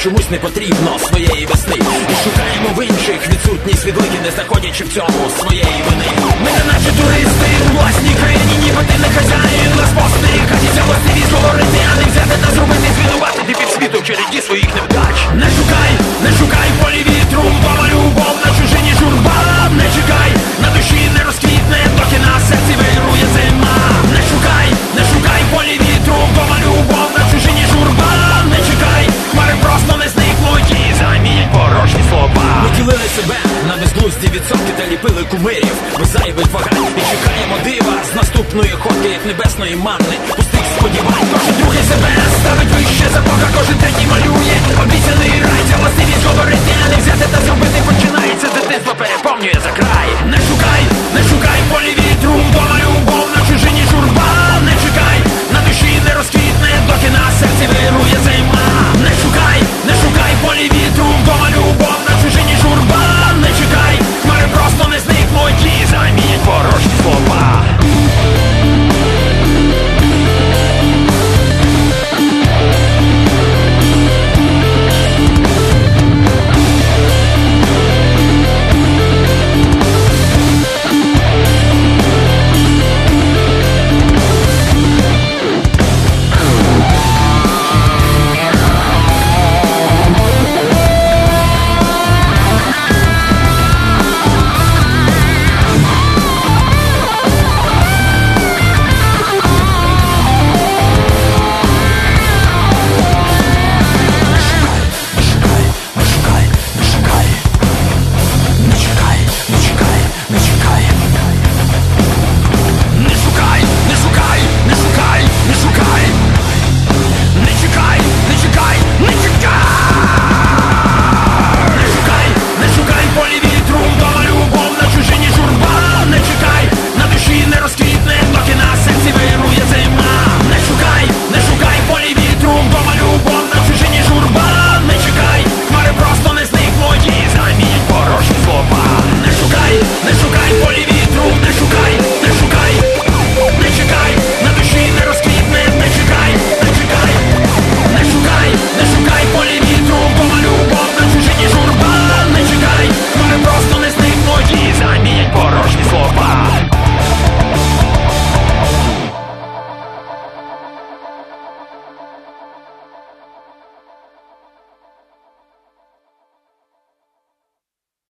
чомусь не потрібно своєї весни. І шукаємо в інших відсутність відлики, не знаходячи в цьому своєї вини. Ми не наче туристи у власній країні, ніби ти не хазяїн, нас пости. Хотіться властивість говорити, а не взяти та зробити, звинувати ти півсвіту в череді своїх невдач. Не шукай в полі вітру, вдома любов, на чужині журба. Не чекай, на душі не розквітне, доки на серці вирує зима. Не шукай в полі вітру, вдома любов, на чужині журба. Не чекай, хмари просто не зникнуть і замінять порожні слова. Ми ділили себе на безглузді відсотки та ліпили кумирів без зайвих вагань. І чекаємо дива з наступної ходки, як небесної манни, пустих сподівань. Кожен другий себе ставить вище за Бога, кожен третій малює обіцяний рай. Ця властивість говорити, а не взяти та зробити починається з дитинства, переповнює за край. Не шукай в полі вітру, вдома